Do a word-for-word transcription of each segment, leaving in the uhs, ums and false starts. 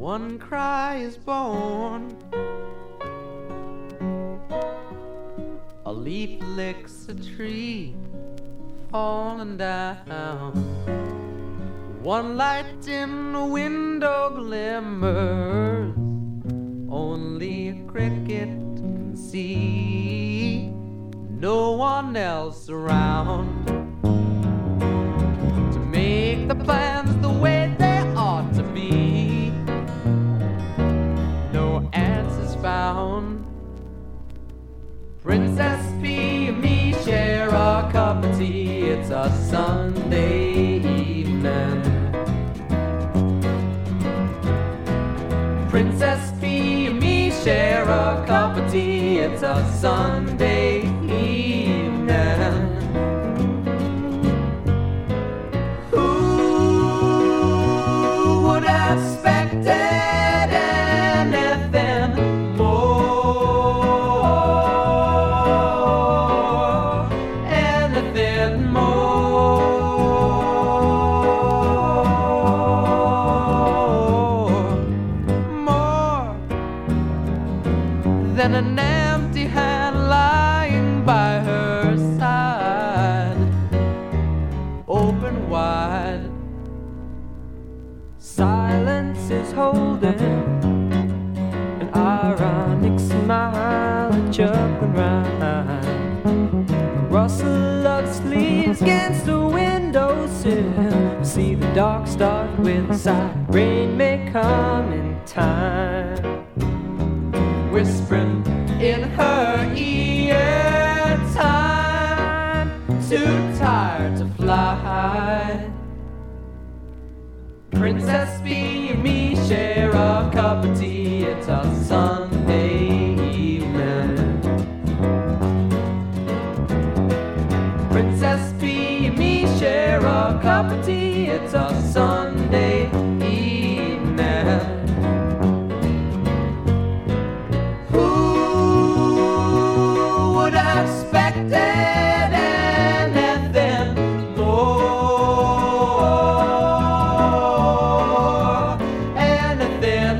one cry is born. A leaf licks a tree falling down. One light in the window glimmers, only a cricket can see, no one else around to make the plans the way they ought to be. No answers found. Princess P and me share a cup of tea. It's a Sunday evening. Princess P and me share a cup of tea. It's a Sunday evening. Who would have expected anything more? Anything more? More than an empty hand lying by her side, open wide. Silence is holding an ironic smile, a chuckling rhyme. Rustle of sleeves against the windowsill. See the dark start with a sigh. Rain may come in time. Whispering in her ear, time too tired to fly. Princess B and me share a cup of tea. It's a Sunday evening. Princess B and me share a cup of tea. It's a Sunday evening. Who would have expected anything more? Anything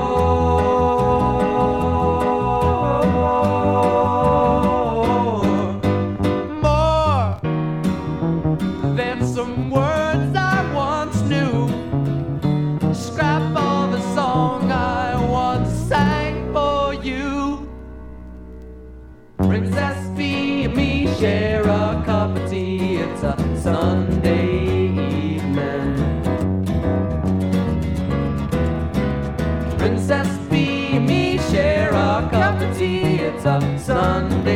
more? More than some words I once knew. Scrap of a song I once sang for you. Princess B and me share a cup of tea. It's a Sunday evening. Princess B and me share a cup of tea. It's a Sunday